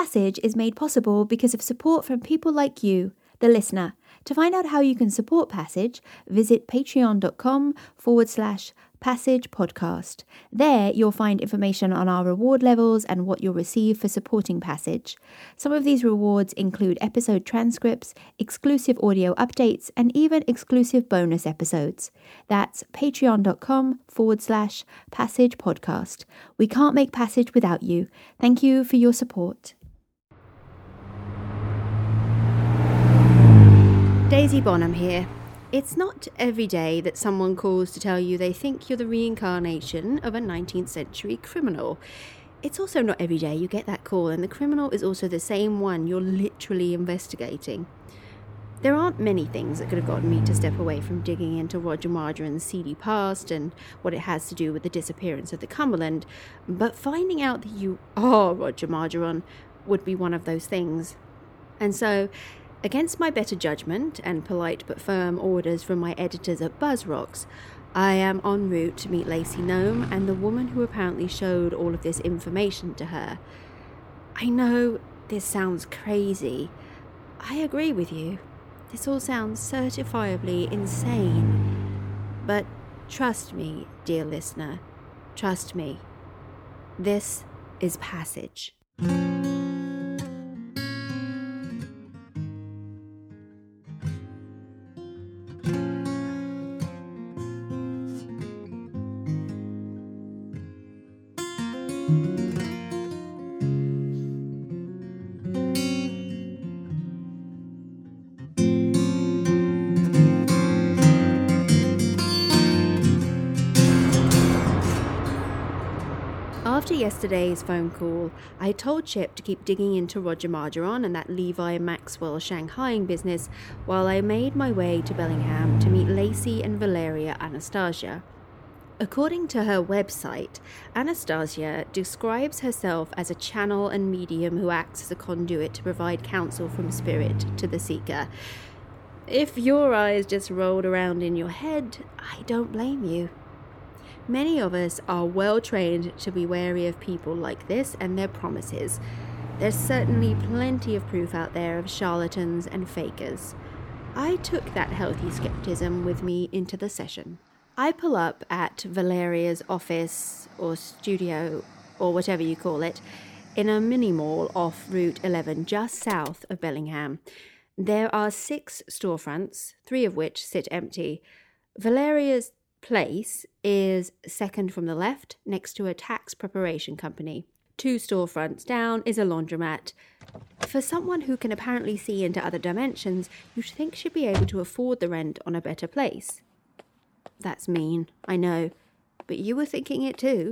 Passage is made possible because of support from people like you, the listener. To find out how you can support Passage, visit patreon.com/Passage Podcast. There you'll find information on our reward levels and what you'll receive for supporting Passage. Some of these rewards include episode transcripts, exclusive audio updates, and even exclusive bonus episodes. That's patreon.com/Passage Podcast. We can't make Passage without you. Thank you for your support. Daisy Bonham here. It's not every day that someone calls to tell you they think you're the reincarnation of a 19th century criminal. It's also not every day you get that call and the criminal is also the same one you're literally investigating. There aren't many things that could have gotten me to step away from digging into Roger Marjoran's seedy past and what it has to do with the disappearance of the Cumberland, but finding out that you are Roger Marjoran would be one of those things. And so, against my better judgment and polite but firm orders from my editors at BuzzRocks, I am en route to meet Lacey Nome and the woman who apparently showed all of this information to her. I know this sounds crazy. I agree with you. This all sounds certifiably insane. But trust me, dear listener, trust me. This is Passage. After yesterday's phone call, I told Chip to keep digging into Roger Marjoran and that Levi Maxwell Shanghaiing business while I made my way to Bellingham to meet Lacey and Valeria Anastasia. According to her website, Anastasia describes herself as a channel and medium who acts as a conduit to provide counsel from spirit to the seeker. If your eyes just rolled around in your head, I don't blame you. Many of us are well trained to be wary of people like this and their promises. There's certainly plenty of proof out there of charlatans and fakers. I took that healthy skepticism with me into the session. I pull up at Valeria's office or studio or whatever you call it in a mini mall off Route 11 just south of Bellingham. There are 6 storefronts, 3 of which sit empty. Valeria's place is second from the left, next to a tax preparation company. 2 storefronts down is a laundromat. For someone who can apparently see into other dimensions, you'd think she'd be able to afford the rent on a better place. That's mean, I know, but you were thinking it too.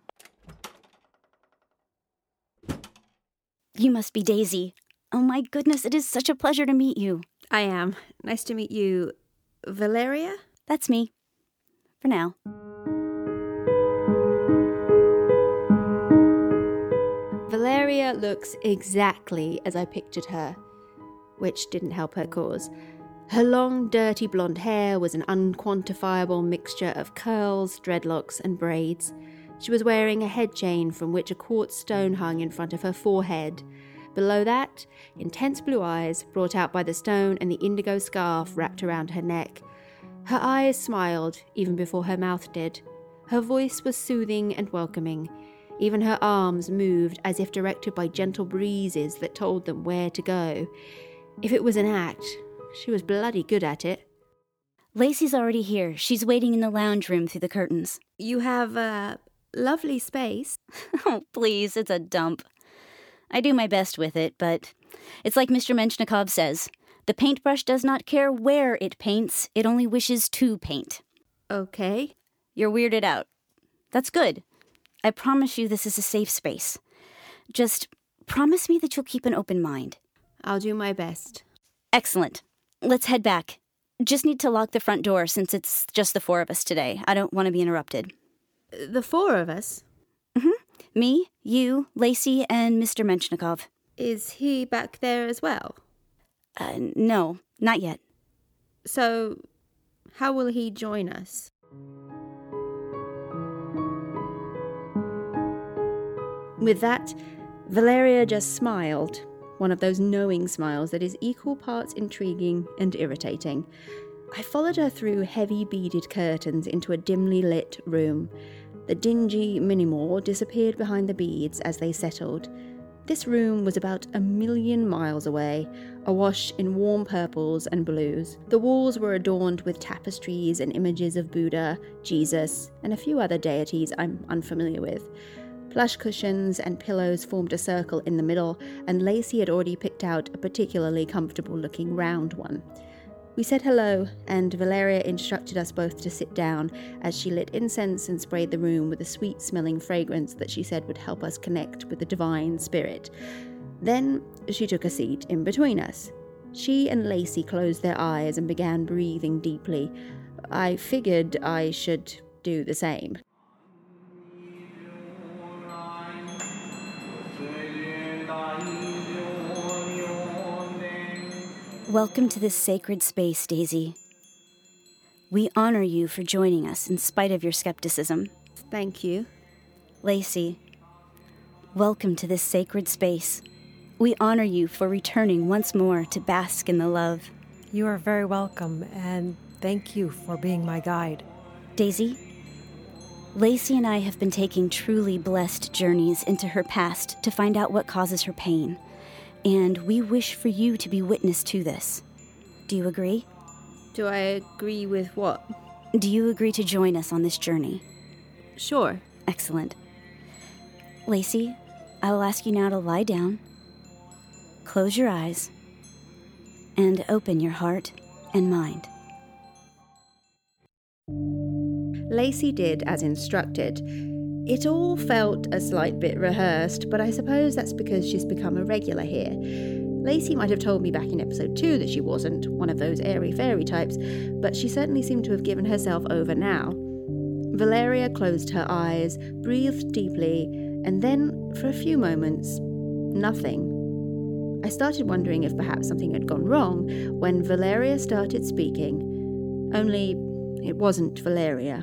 You must be Daisy. Oh my goodness, it is such a pleasure to meet you. I am. Nice to meet you. Valeria? That's me. For now. Valeria looks exactly as I pictured her, which didn't help her cause. Her long, dirty blonde hair was an unquantifiable mixture of curls, dreadlocks, and braids. She was wearing a head chain from which a quartz stone hung in front of her forehead. Below that, intense blue eyes brought out by the stone and the indigo scarf wrapped around her neck. Her eyes smiled even before her mouth did. Her voice was soothing and welcoming. Even her arms moved as if directed by gentle breezes that told them where to go. If it was an act, she was bloody good at it. Lacey's already here. She's waiting in the lounge room through the curtains. You have a lovely space. Oh, please, it's a dump. I do my best with it, but it's like Mr. Menshnikov says. The paintbrush does not care where it paints, it only wishes to paint. Okay. You're weirded out. That's good. I promise you this is a safe space. Just promise me that you'll keep an open mind. I'll do my best. Excellent. Let's head back. Just need to lock the front door since it's just the 4 of us today. I don't want to be interrupted. The 4 of us? Mm-hmm. Me, you, Lacey, and Mr. Menshnikov. Is he back there as well? No, not yet. So, how will he join us? With that, Valeria just smiled, one of those knowing smiles that is equal parts intriguing and irritating. I followed her through heavy beaded curtains into a dimly lit room. The dingy mini-mall disappeared behind the beads as they settled. This room was about 1,000,000 miles away, awash in warm purples and blues. The walls were adorned with tapestries and images of Buddha, Jesus, and a few other deities I'm unfamiliar with. Plush cushions and pillows formed a circle in the middle, and Lacey had already picked out a particularly comfortable-looking round one. We said hello, and Valeria instructed us both to sit down as she lit incense and sprayed the room with a sweet-smelling fragrance that she said would help us connect with the divine spirit. Then she took a seat in between us. She and Lacey closed their eyes and began breathing deeply. I figured I should do the same. Welcome to this sacred space, Daisy. We honor you for joining us in spite of your skepticism. Thank you. Lacey, welcome to this sacred space. We honor you for returning once more to bask in the love. You are very welcome, and thank you for being my guide. Daisy, Lacey and I have been taking truly blessed journeys into her past to find out what causes her pain. And we wish for you to be witness to this. Do you agree? Do I agree with what? Do you agree to join us on this journey? Sure. Excellent. Lacey, I will ask you now to lie down, close your eyes, and open your heart and mind. Lacey did as instructed. It all felt a slight bit rehearsed, but I suppose that's because she's become a regular here. Lacey might have told me back in episode 2 that she wasn't one of those airy-fairy types, but she certainly seemed to have given herself over now. Valeria closed her eyes, breathed deeply, and then, for a few moments, nothing. I started wondering if perhaps something had gone wrong when Valeria started speaking. Only, it wasn't Valeria.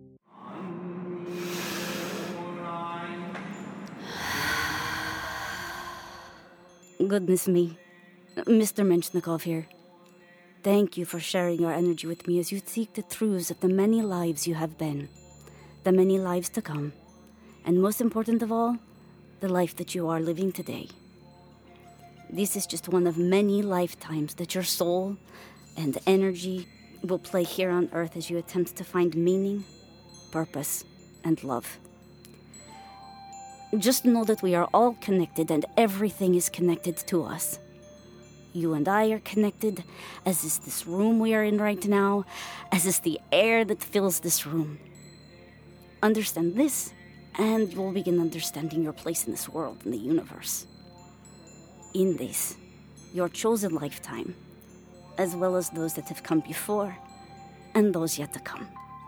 Goodness me. Mr. Menshnikov here. Thank you for sharing your energy with me as you seek the truths of the many lives you have been, the many lives to come, and most important of all, the life that you are living today. This is just one of many lifetimes that your soul and energy will play here on Earth as you attempt to find meaning, purpose, and love. Just know that we are all connected and everything is connected to us. You and I are connected, as is this room we are in right now, as is the air that fills this room. Understand this, and you'll begin understanding your place in this world, in the universe. In this, your chosen lifetime, as well as those that have come before, and those yet to come.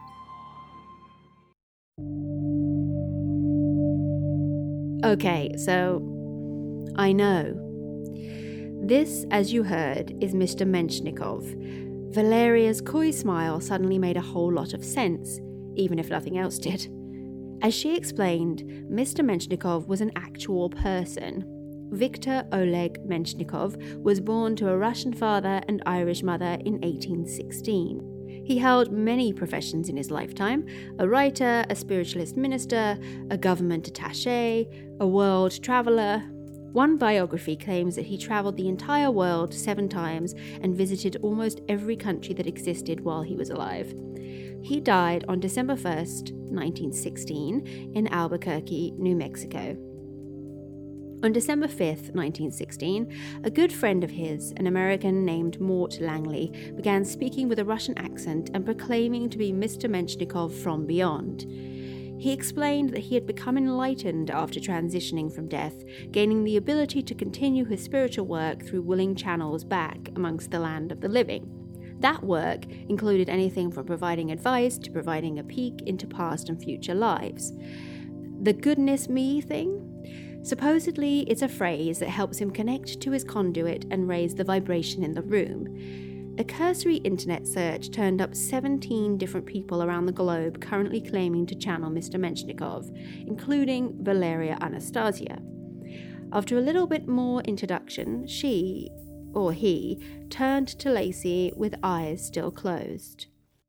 Okay, so I know. This, as you heard, is Mr. Menshnikov. Valeria's coy smile suddenly made a whole lot of sense, even if nothing else did. As she explained, Mr. Menshnikov was an actual person. Viktor Oleg Menshnikov was born to a Russian father and Irish mother in 1816. He held many professions in his lifetime: a writer, a spiritualist minister, a government attaché, a world traveller. One biography claims that he travelled the entire world 7 times and visited almost every country that existed while he was alive. He died on December 1st, 1916, in Albuquerque, New Mexico. On December 5th, 1916, a good friend of his, an American named Mort Langley, began speaking with a Russian accent and proclaiming to be Mr. Menshnikov from beyond. He explained that he had become enlightened after transitioning from death, gaining the ability to continue his spiritual work through willing channels back amongst the land of the living. That work included anything from providing advice to providing a peek into past and future lives. The goodness me thing? Supposedly, it's a phrase that helps him connect to his conduit and raise the vibration in the room. A cursory internet search turned up 17 different people around the globe currently claiming to channel Mr. Menshnikov, including Valeria Anastasia. After a little bit more introduction, she, or he, turned to Lacey with eyes still closed.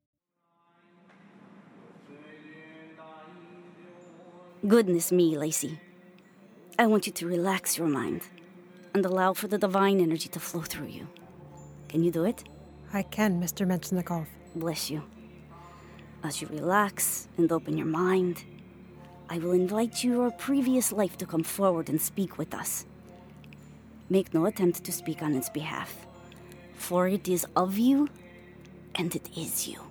Goodness me, Lacey. I want you to relax your mind and allow for the divine energy to flow through you. Can you do it? I can, Mr. Menshnikov. Bless you. As you relax and open your mind, I will invite your previous life to come forward and speak with us. Make no attempt to speak on its behalf, for it is of you, and it is you.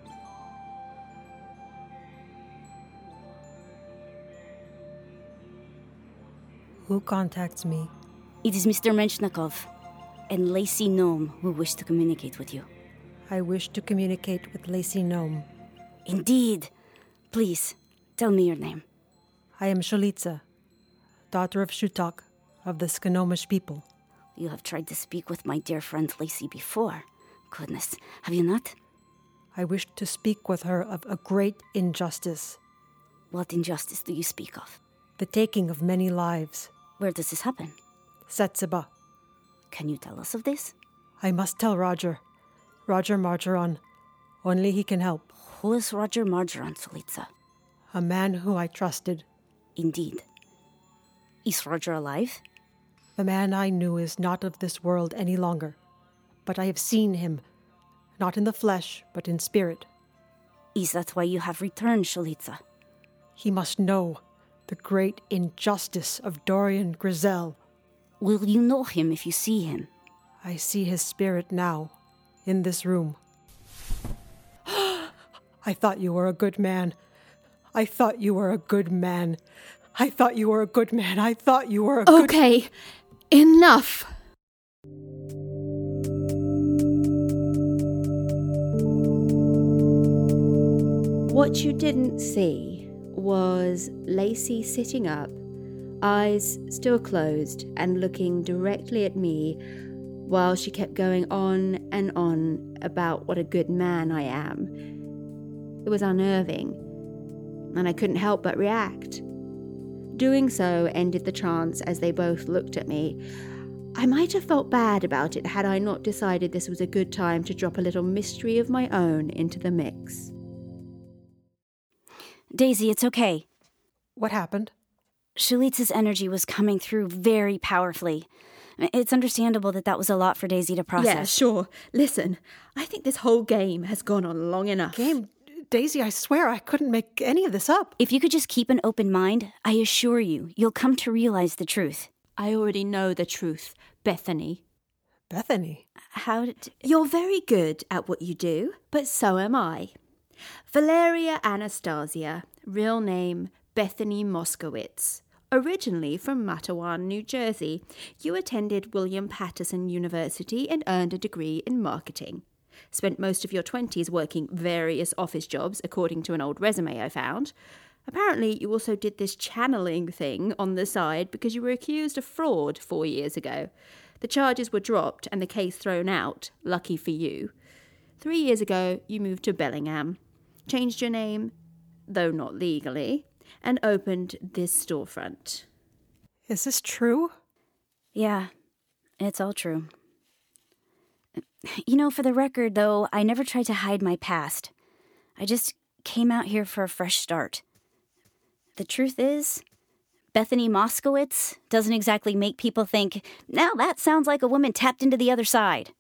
Who contacts me? It is Mr. Menshnikov and Lacey Gnome who wish to communicate with you. I wish to communicate with Lacey Gnome. Indeed. Please, tell me your name. I am Shalitza, daughter of Shutak, of the Skanomish people. You have tried to speak with my dear friend Lacey before. Goodness, have you not? I wish to speak with her of a great injustice, What injustice do you speak of? the taking of many lives. Where does this happen? Setziba. Can you tell us of this? I must tell Roger Margeron. Only he can help. Who is Roger Margeron, Shalitza? A man who I trusted. Indeed. Is Roger alive? The man I knew is not of this world any longer, but I have seen him, not in the flesh, but in spirit. Is that why you have returned, Shalitza? He must know the great injustice of Dorian Grizel. Will you know him if you see him? I see his spirit now, in this room. I thought you were a good man. I thought you were a good man. I thought you were a good man. I thought you were a good... Okay, enough! What you didn't see was Lacey sitting up, eyes still closed and looking directly at me while she kept going on and on about what a good man I am. It was unnerving, and I couldn't help but react. Doing so ended the trance as they both looked at me. I might have felt bad about it had I not decided this was a good time to drop a little mystery of my own into the mix. Daisy, it's okay. What happened? Shalitza's energy was coming through very powerfully. It's understandable that was a lot for Daisy to process. Yeah, sure. Listen, I think this whole game has gone on long enough. Game? Daisy, I swear I couldn't make any of this up. If you could just keep an open mind, I assure you, you'll come to realize the truth. I already know the truth, Bethany. Bethany? How did... You're very good at what you do, but so am I. Valeria Anastasia, real name Bethany Moskowitz. Originally from Matawan, New Jersey, you attended William Patterson University and earned a degree in marketing. Spent most of your 20s working various office jobs, according to an old resume I found. Apparently, you also did this channeling thing on the side because you were accused of fraud 4 years ago. The charges were dropped and the case thrown out, lucky for you. 3 years ago, you moved to Bellingham, changed your name, though not legally, and opened this storefront. Is this true? Yeah, it's all true. You know, for the record, though, I never tried to hide my past. I just came out here for a fresh start. The truth is, Bethany Moskowitz doesn't exactly make people think, now that sounds like a woman tapped into the other side.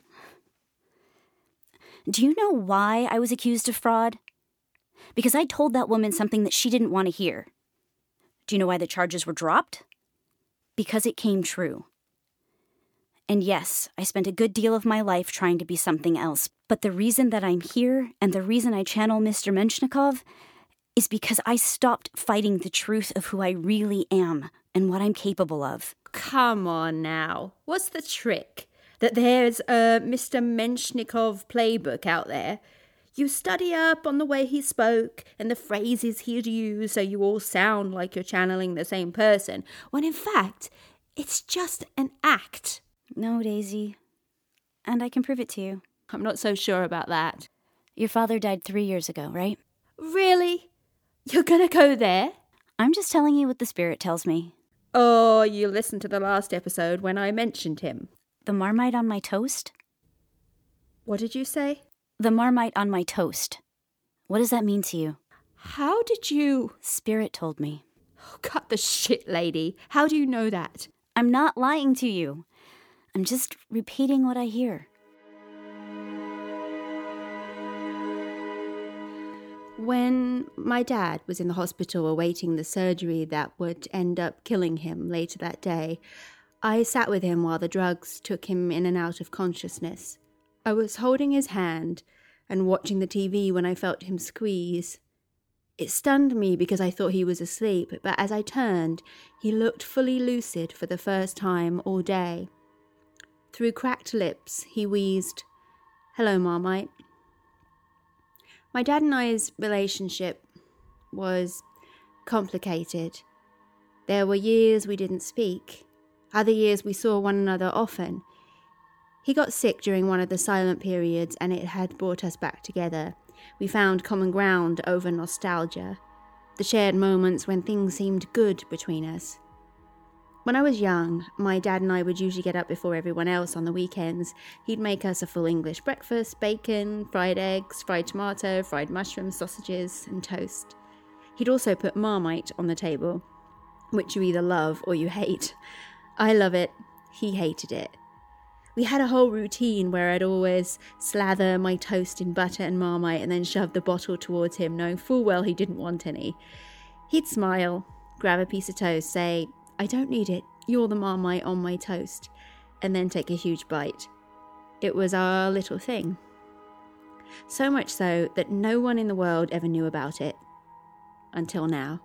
Do you know why I was accused of fraud? Because I told that woman something that she didn't want to hear. Do you know why the charges were dropped? Because it came true. And yes, I spent a good deal of my life trying to be something else, but the reason that I'm here and the reason I channel Mr. Menshnikov is because I stopped fighting the truth of who I really am and what I'm capable of. Come on now. What's the trick? That there's a Mr. Menshnikov playbook out there? You study up on the way he spoke and the phrases he'd use so you all sound like you're channeling the same person, when in fact, it's just an act. No, Daisy. And I can prove it to you. I'm not so sure about that. Your father died 3 years ago, right? Really? You're gonna go there? I'm just telling you what the spirit tells me. Oh, you listened to the last episode when I mentioned him. The Marmite on my toast? What did you say? The Marmite on my toast. What does that mean to you? How did you... Spirit told me. Oh, cut the shit, lady. How do you know that? I'm not lying to you. I'm just repeating what I hear. When my dad was in the hospital awaiting the surgery that would end up killing him later that day, I sat with him while the drugs took him in and out of consciousness. I was holding his hand and watching the TV when I felt him squeeze. It stunned me because I thought he was asleep, but as I turned, he looked fully lucid for the first time all day. Through cracked lips, he wheezed, "Hello, Marmite." My dad and I's relationship was complicated. There were years we didn't speak. Other years we saw one another often. He got sick during one of the silent periods and it had brought us back together. We found common ground over nostalgia, the shared moments when things seemed good between us. When I was young, my dad and I would usually get up before everyone else on the weekends. He'd make us a full English breakfast, bacon, fried eggs, fried tomato, fried mushrooms, sausages, and toast. He'd also put Marmite on the table, which you either love or you hate. I love it. He hated it. We had a whole routine where I'd always slather my toast in butter and Marmite and then shove the bottle towards him, knowing full well he didn't want any. He'd smile, grab a piece of toast, say, "I don't need it, you're the Marmite on my toast," and then take a huge bite. It was our little thing. So much so that no one in the world ever knew about it. Until now.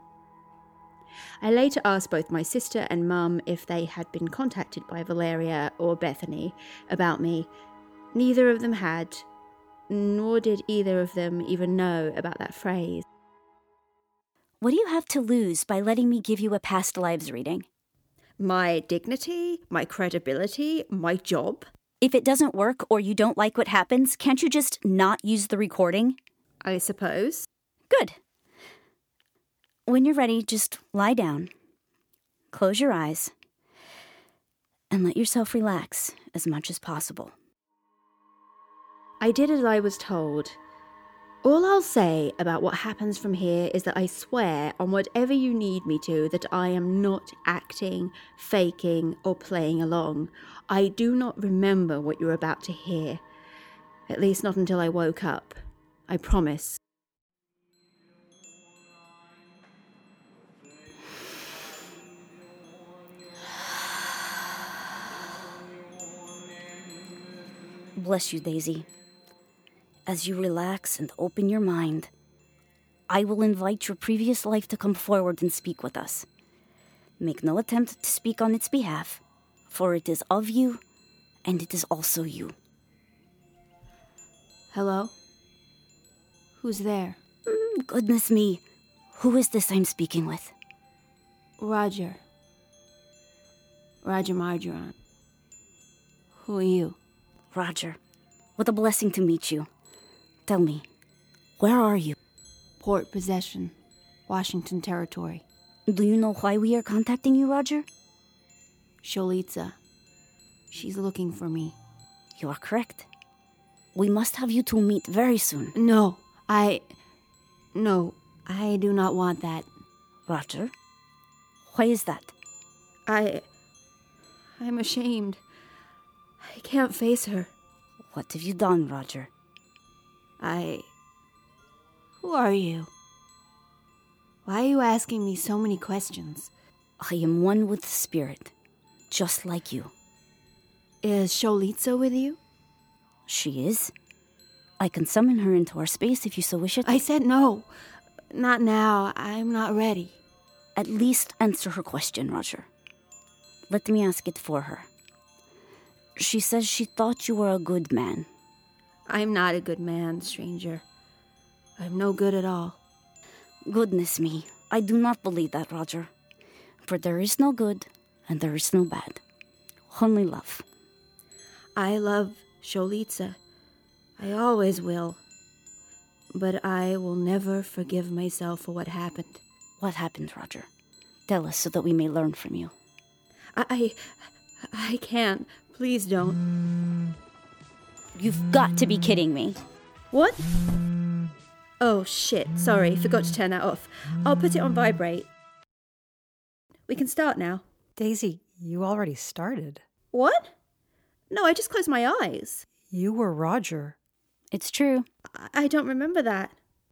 I later asked both my sister and Mum if they had been contacted by Valeria or Bethany about me. Neither of them had, nor did either of them even know about that phrase. What do you have to lose by letting me give you a past lives reading? My dignity, my credibility, my job. If it doesn't work or you don't like what happens, can't you just not use the recording? I suppose. Good. When you're ready, just lie down, close your eyes, and let yourself relax as much as possible. I did as I was told. All I'll say about what happens from here is that I swear on whatever you need me to that I am not acting, faking, or playing along. I do not remember what you're about to hear. At least not until I woke up. I promise. Bless you, Daisy. As you relax and open your mind, I will invite your previous life to come forward and speak with us. Make no attempt to speak on its behalf, for it is of you, and it is also you. Hello? Who's there? Goodness me. Who is this I'm speaking with? Roger. Roger Marjoran. Who are you? Roger. What a blessing to meet you. Tell me, where are you? Port Possession, Washington Territory. Do you know why we are contacting you, Roger? Sholitza. She's looking for me. You are correct. We must have you two meet very soon. No, I do not want that. Roger? Why is that? I'm ashamed. I can't face her. What have you done, Roger? Who are you? Why are you asking me so many questions? I am one with the spirit, just like you. Is Sholitza with you? She is. I can summon her into our space if you so wish it. I said no. Not now. I'm not ready. At least answer her question, Roger. Let me ask it for her. She says she thought you were a good man. I'm not a good man, stranger. I'm no good at all. Goodness me, I do not believe that, Roger. For there is no good, and there is no bad. Only love. I love Sholitza. I always will. But I will never forgive myself for what happened. What happened, Roger? Tell us so that we may learn from you. I can't. Please don't. You've got to be kidding me. What? Oh, shit. Sorry, forgot to turn that off. I'll put it on vibrate. We can start now. Daisy, you already started. What? No, I just closed my eyes. You were Roger. It's true. I don't remember that.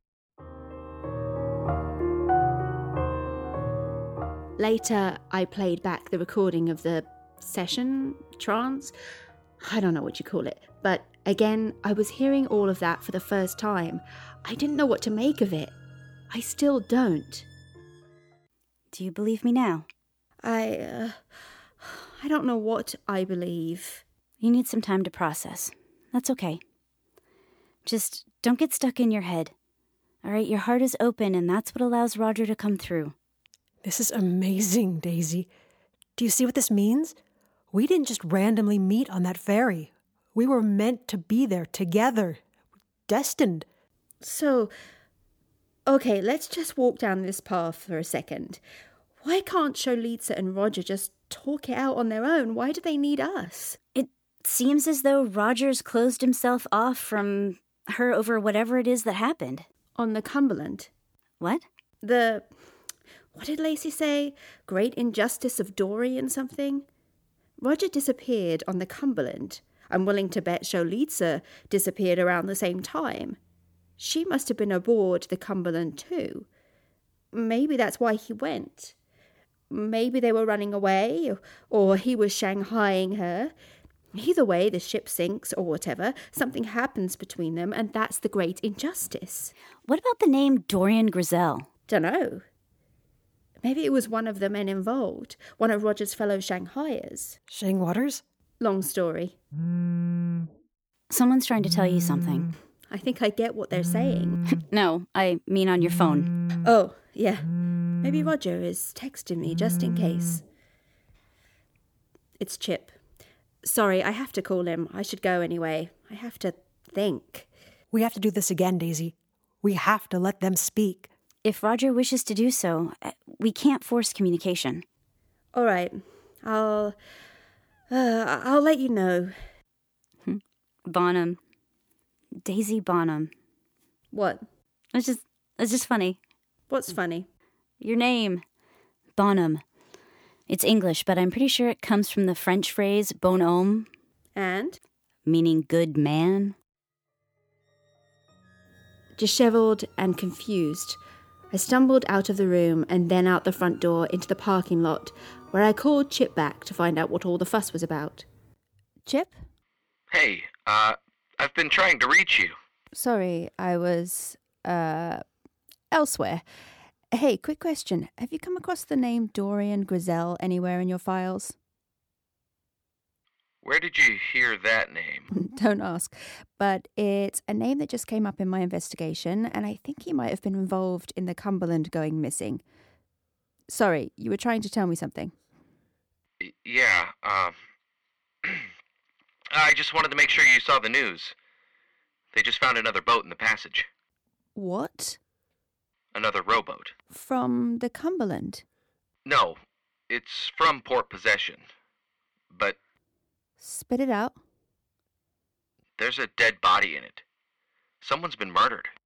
Later, I played back the recording of the session, trance. I don't know what you call it. But again, I was hearing all of that for the first time. I didn't know what to make of it. I still don't. Do you believe me now? I don't know what I believe. You need some time to process. That's okay. Just don't get stuck in your head. All right, your heart is open, and that's what allows Roger to come through. This is amazing, Daisy. Do you see what this means? We didn't just randomly meet on that ferry. We were meant to be there together. Destined. So, okay, let's just walk down this path for a second. Why can't Sholitsa and Roger just talk it out on their own? Why do they need us? It seems as though Roger's closed himself off from her over whatever it is that happened. On the Cumberland. What? What did Lacey say? Great injustice of Dorian something? Roger disappeared on the Cumberland. I'm willing to bet Sholitsa disappeared around the same time. She must have been aboard the Cumberland too. Maybe that's why he went. Maybe they were running away, or he was shanghaiing her. Either way, the ship sinks or whatever. Something happens between them, and that's the great injustice. What about the name Dorian Grizel? Dunno. Maybe it was one of the men involved, one of Roger's fellow Shanghaiers. Shang Waters? Long story. Someone's trying to tell you something. I think I get what they're saying. No, I mean on your phone. Oh, yeah. Maybe Roger is texting me just in case. It's Chip. Sorry, I have to call him. I should go anyway. I have to think. We have to do this again, Daisy. We have to let them speak. If Roger wishes to do so, we can't force communication. All right. I'll let you know. Bonham. Daisy Bonham. What? It's just funny. What's funny? Your name. Bonham. It's English, but I'm pretty sure it comes from the French phrase bonhomme. And? Meaning good man. Dishevelled and confused, I stumbled out of the room and then out the front door into the parking lot, where I called Chip back to find out what all the fuss was about. Chip? Hey, I've been trying to reach you. Sorry, I was, elsewhere. Hey, quick question. Have you come across the name Dorian Grizel anywhere in your files? Where did you hear that name? Don't ask. But it's a name that just came up in my investigation, and I think he might have been involved in the Cumberland going missing. Sorry, you were trying to tell me something. Yeah, I just wanted to make sure you saw the news. They just found another boat in the passage. What? Another rowboat. From the Cumberland? No, it's from Port Possession. But Spit it out. there's a dead body in it. Someone's been murdered.